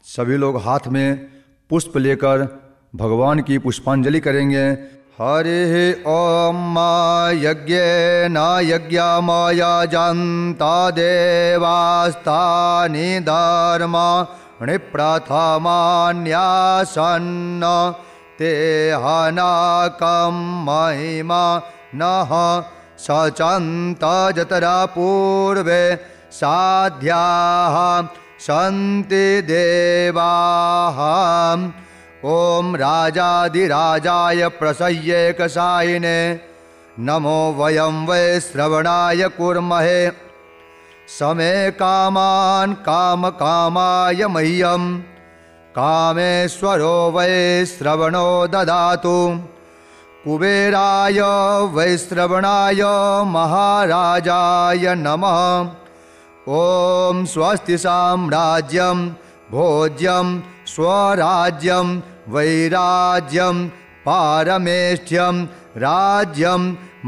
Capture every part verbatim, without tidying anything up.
सभी लोग हाथ में पुष्प लेकर भगवान की पुष्पांजलि करेंगे। हरि ओम मा यज्ञेन यज्ञमया जन्ता देवास्तानि धर्माणि प्रथमान्यासन्न ते हनकं महिमा नः सचन्त जतरा पूर्वे साध्याः सन्ति देवाः। ओम राजाधिराजाय प्रसह्येकशायिने नमो वयं वै श्रवणाय कुर्महे। समे कामान् कामकामाय मह्यं कामेश्वरो वै श्रवणो ददातु। कुबेराय वैश्रवणाय महाराजाय नमः। ओम स्वस्ति साम्राज्यं भोज्यं स्वराज्यं वैराज्यं पारमेष्ठ्यं राज्यं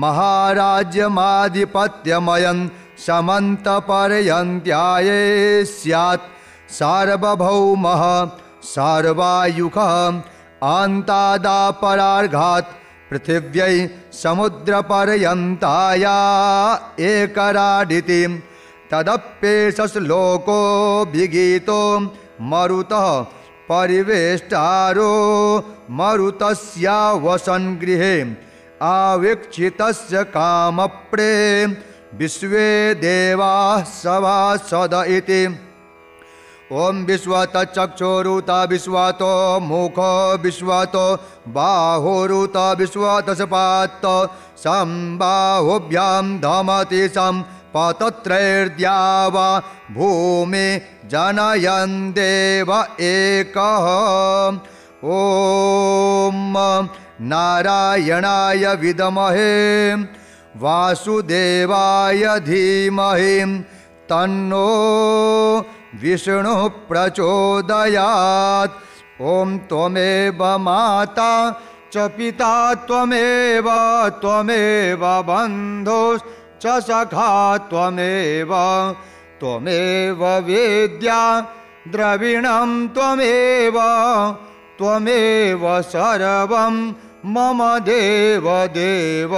महाराज्यमाधिपत्यमयं समन्तपर्यन्त्याये स्यात्। सार्वभौमः सार्वायुखः अन्तादापरार्घात् पृथिव्यै समुद्रपर्यन्ताया एकराडिति। तदप्येषश्लोको विगीतो मरुतः परिवेष्टारो मरुतस्य वसन्गृहे आवीक्षितस्य कामप्रे विश्वे देवाः सभासद इति। ओम विश्वत चक्षुरुत विश्वतो मुखो विश्वतो बाहुरुत विश्वत सपात संबाहुभ्यां धमति सं पतत्रैर्द्यावा भूमि जनयन् देव एकः। ओम नारायणाय विद्महे वासुदेवाय धीमहि तन्नो विष्णु प्रचोदयात्। ओम त्वमेव माता च पिता त्वमेव त्वमेव बन्धुश्च सखा त्वमेव त्वमेव वेद्या द्रविणं त्वमेव त्वमेव सर्वं मम देव देव।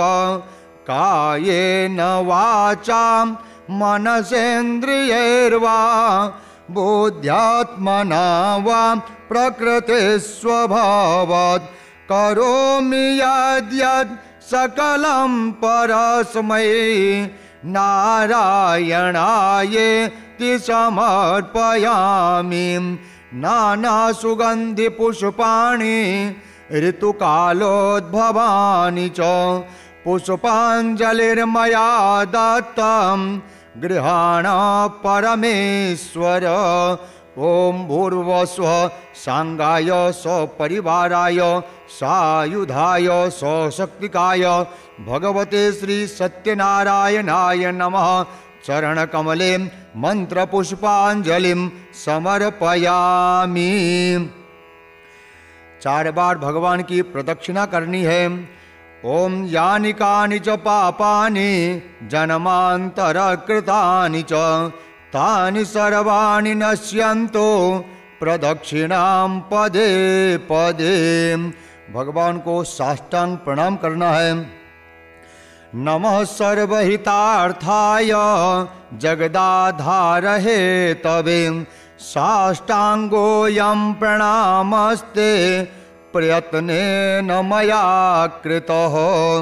कायेन वाचा मनसेन्द्रियैर्वा बुद्ध्यात्मना वा प्रकृतिस्वभावात् करोमि यद्यत् सकलं परस्मै नारायणायेति समर्पयामि। नानासुगन्धिपुष्पाणि ऋतुकालोद्भवानि च पुष्पाञ्जलिर्मया दत्तं गृहाण परमेश्वर। ओम भूर्भुवस्सुः सांगाय सपरिवाराय सायुधाय सशक्तिकाय भगवते श्री सत्यनारायणाय नमः। चरणकमले मंत्रपुष्पांजलिं समर्पयामि। चार बार भगवान की प्रदक्षिणा करनी है। ओम यानि कानि च पापानि जन्मान्तरकृतानि च तानि सर्वाणि नश्यन्तो प्रदक्षिणां पदे पदे। भगवान को साष्टांग प्रणाम करना है। नमः सर्वहितार्थाय जगदाधारहे तवे साष्टांगोऽयं प्रणामस्ते प्रयत्नेन मया कृतः।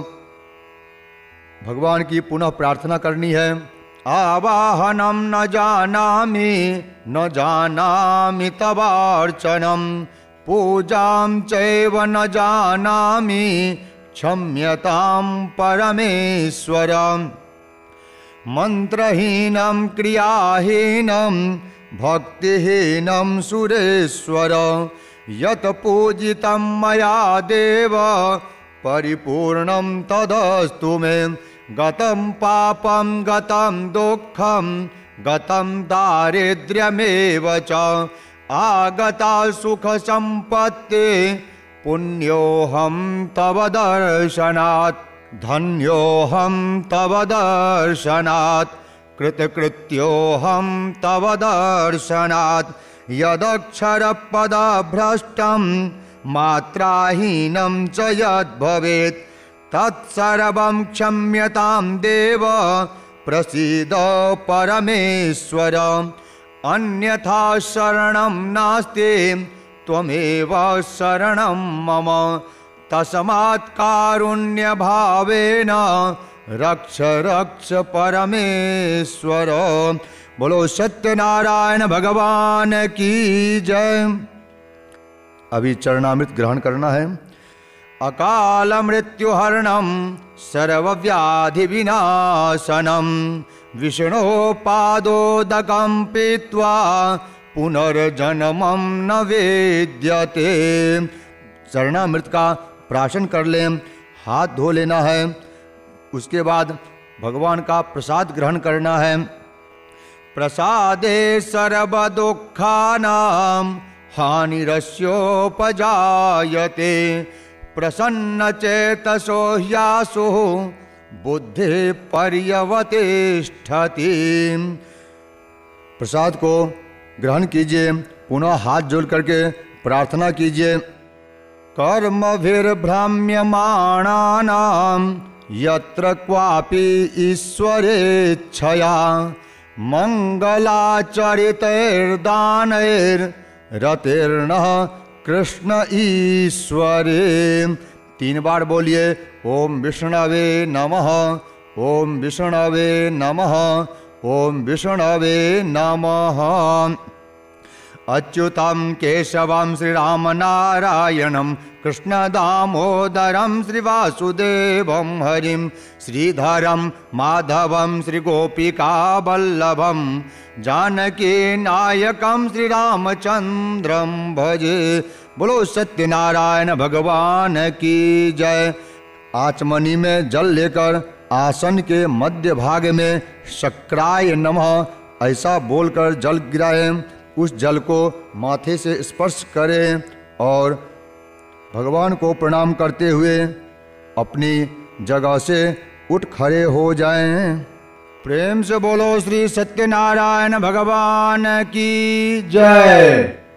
भगवान की पुनः प्रार्थना करनी है। आवाहनं न जानामि न जानामि तवार्चनं पूजां चैव न जानामि क्षम्यतां परमेश्वर। मंत्रहीनं क्रियाहीनं भक्तिहीनं सुरेश्वर यत पूजितं मया देव परिपूर्णं तदस्तु मे। गतं पापं गतं दुःखं गतं दारिद्र्यमेव च आगता सुख संपत्ति पुण्योऽहं तव दर्शनात् धन्योऽहं तव दर्शनात् कृतकृत्योऽहं तव दर्शनात्। यदक्षरपदभ्रष्टं मात्राहीनं च यद्भवेत् तत्सर्वं क्षम्यतां देव प्रसीद परमेश्वर। अन्यथा शरणं नास्ति त्वमेव शरणं मम। तस्मात् कारुण्यभावेन रक्ष रक्ष परमेश्वर। बोलो सत्यनारायण भगवान की जय। अभी चरणामृत ग्रहण करना है। अकाल मृत्युहरणं सर्वव्याधि विनाशनं विष्णो पादोदकं पीत्वा पुनर्जन्मं न वेद्यते। चरणामृत का प्राशन कर लें, हाथ धो लेना है। उसके बाद भगवान का प्रसाद ग्रहण करना है। प्रसादे सर्वदुःखानां हानिरस्योपजायते प्रसन्न चेतसो ह्यासु बुद्धि पर्यवतिष्ठति। प्रसाद को ग्रहण कीजिए, पुनः हाथ जोड़ करके प्रार्थना कीजिए। कर्मभिर्भ्राम्यमाणानां यत्र क्वापि ईश्वरेच्छया मंगलाचरितैर्दानैर्रतिर्नः कृष्ण ईश्वरे। तीन बार बोलिए ओम विष्णवे नमः, ओम विष्णवे नमः, ओम विष्णवे नमः। अच्युतं केशवं श्रीराम नारायणं कृष्ण दामोदरं श्रीवासुदेवं हरिं श्रीधरं माधवं श्रीगोपिका वल्लभं जानकी नायकं श्रीरामचंद्रं भजे। बोलो सत्यनारायण भगवान की जय। आचमनी में जल लेकर आसन के मध्य भाग में शक्राय नमः ऐसा बोलकर जल गिराएं। उस जल को माथे से स्पर्श करें और भगवान को प्रणाम करते हुए अपनी जगह से उठ खड़े हो जाएं। प्रेम से बोलो श्री सत्यनारायण भगवान की जय।